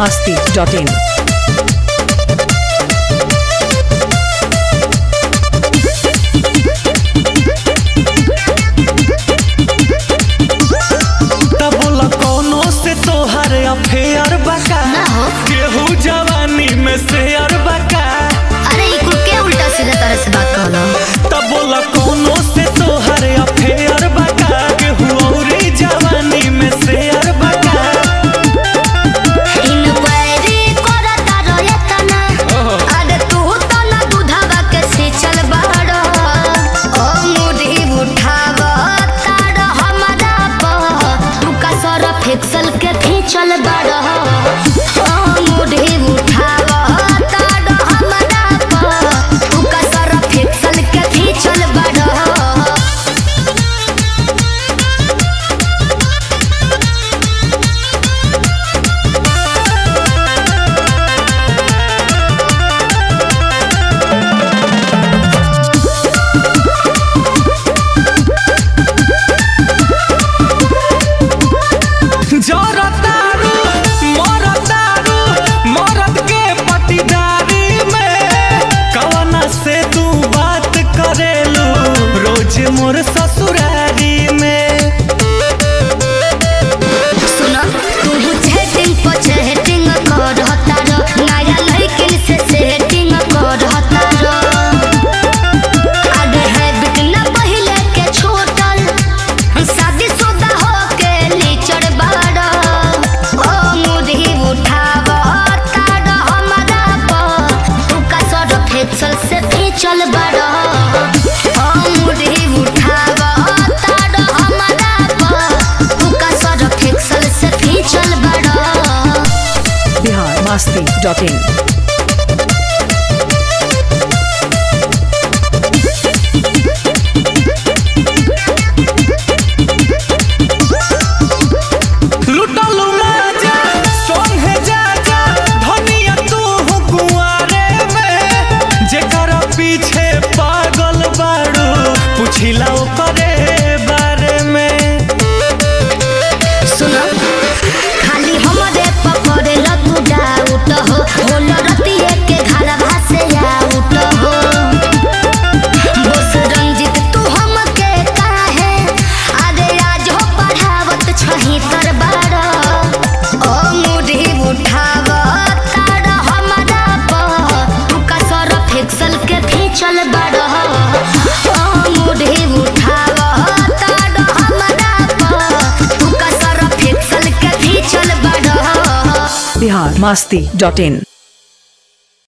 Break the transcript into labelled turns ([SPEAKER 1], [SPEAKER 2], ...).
[SPEAKER 1] biharmasti.in
[SPEAKER 2] affair बका केहू जवानी में शेयर बका।
[SPEAKER 3] अरे ई कुल के उल्टा सीधा तरह से बात कहलो
[SPEAKER 2] तब बोला कोनो से तोहर अफेयर बका केहू औरी जवानी में शेयर बका।
[SPEAKER 3] इनक्वायरी करता रहता ना अरे तू तो ना दूधवा के सींचल बाड़ो ओ मुड़ी उठावा ताड़ हमरा पर तू का सरफ एक्सल के खींचल बाड़ो ओ मुड़ी उठावा ताड़ हमरा पर तू का सरफ एक्सल के खींचल बाड़ो।
[SPEAKER 2] मोर ससुरारी में
[SPEAKER 3] सुनो तू चैटिंग पर चैटिंग करता रो नया लड़किन से सेटिंग करता रो आगे है बिकना पहले के छोटल शादीशुदा होके लीचड़ बाड़ो ओ मुड़ी उठावा ताड़ हमरा पर तू का सरफ एक्सल से खींचल बाड़ो ओ मुड़ी उठावा ताड़ हमरा पर तू का सरफ एक्सल से खींचल बाड़ो।
[SPEAKER 1] biharmasti.in
[SPEAKER 2] लुटलू राजा सोहे जाजा धनिया तू गुआरे में जेकर पीछे पागल बाड़ू पुछिला ओकरे बारे में।
[SPEAKER 3] सुनो खाली हमरे पकड़े ल तू डाउट हो होल रतिए के घरवा से आउट हो बस रंजित तू हमके काहे अरे आज हो पढ़ावत छही तर बाड़ो ओ मुड़ी उठावा ताड़ हमरा पर तू का सरफ एक्सल के खींचल बाड़ो ओ मुड़ी उठावा ताड़ हमरा पर तू का सरफ एक्सल के खींचल बाड़ो।
[SPEAKER 1] biharmasti.in